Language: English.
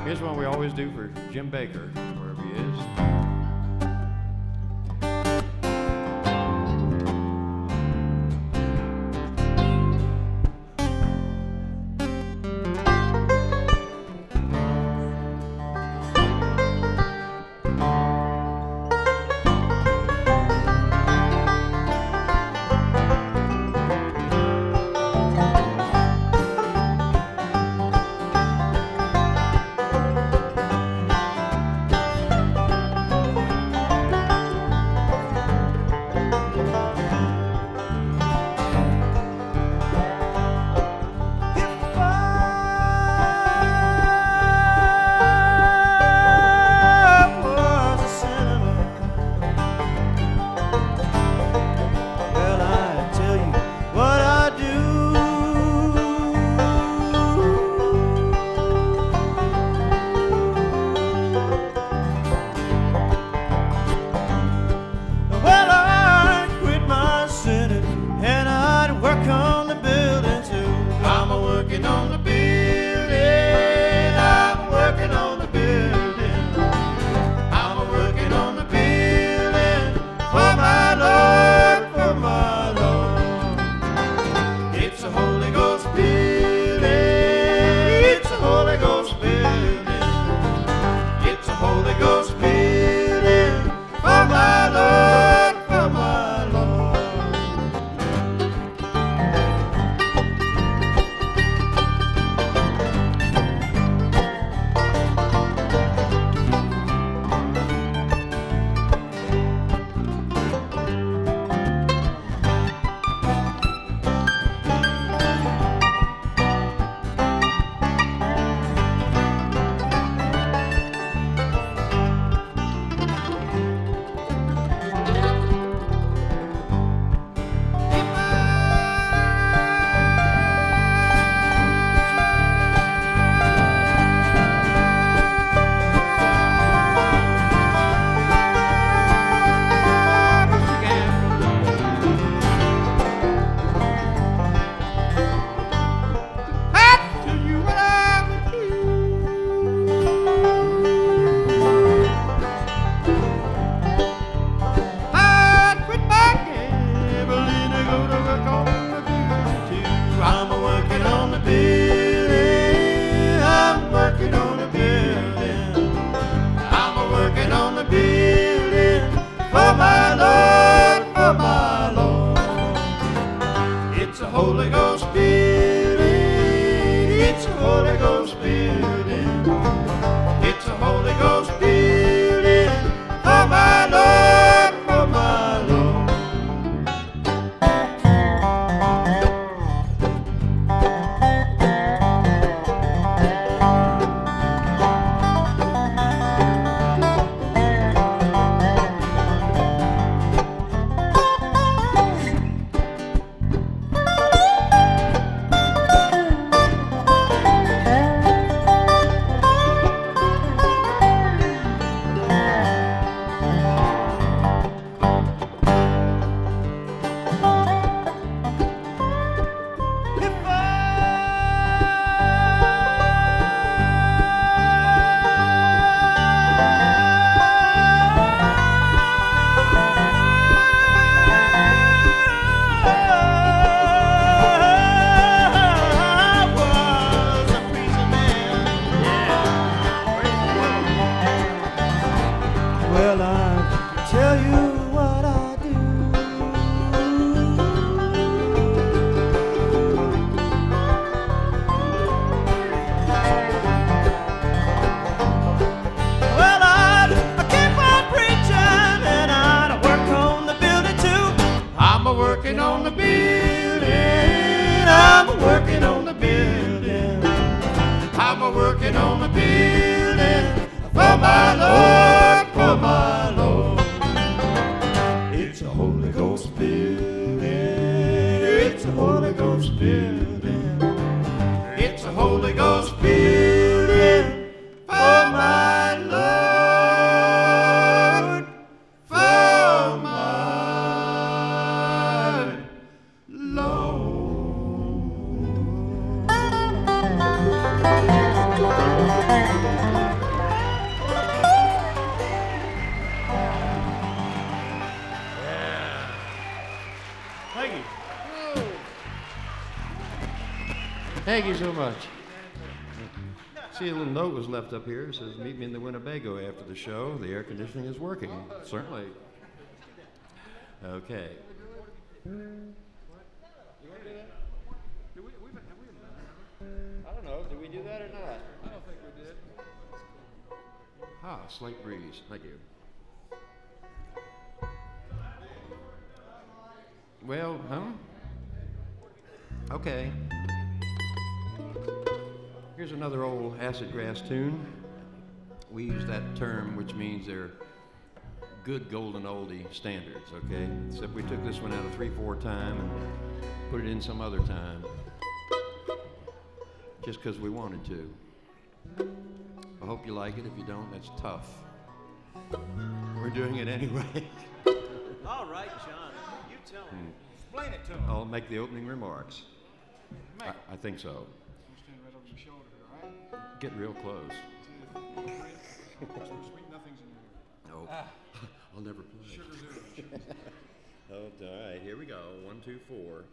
Here's one we always do for Jim Baker, wherever he is. Holy Ghost building, it's a Holy Ghost building, it's a Holy Ghost building for my Lord, for my Lord. Well, I tell you what I do. Well, I keep on preaching and I work on the building too. I'm working on the building. I'm working on the building. I'm working on the building for my Lord, for my Lord. It's a Holy Ghost building. It's a Holy Ghost building. It's a Holy Ghost building for my Lord, for my Lord. Thank you. Thank you so much. See, a little note was left up here. It says, meet me in the Winnebago after the show. The air conditioning is working. Certainly. Okay. I don't know. Did we do that or not? I don't think we did. Ah, slight breeze. Thank you. Well, okay. Here's another old acid grass tune. We use that term, which means they're good golden oldie standards, okay? Except we took this one out of 3/4 time and put it in some other time. Just because we wanted to. I hope you like it. If you don't, that's tough. We're doing it anyway. All right, John. You tell him. Explain it to him. I'll make the opening remarks. I think so. You stand right over your shoulder here, all right? Get real close. Sweet nothings in here. No. I'll never play. Sugar zero. Oh, all right. Here we go. 1, 2, 4.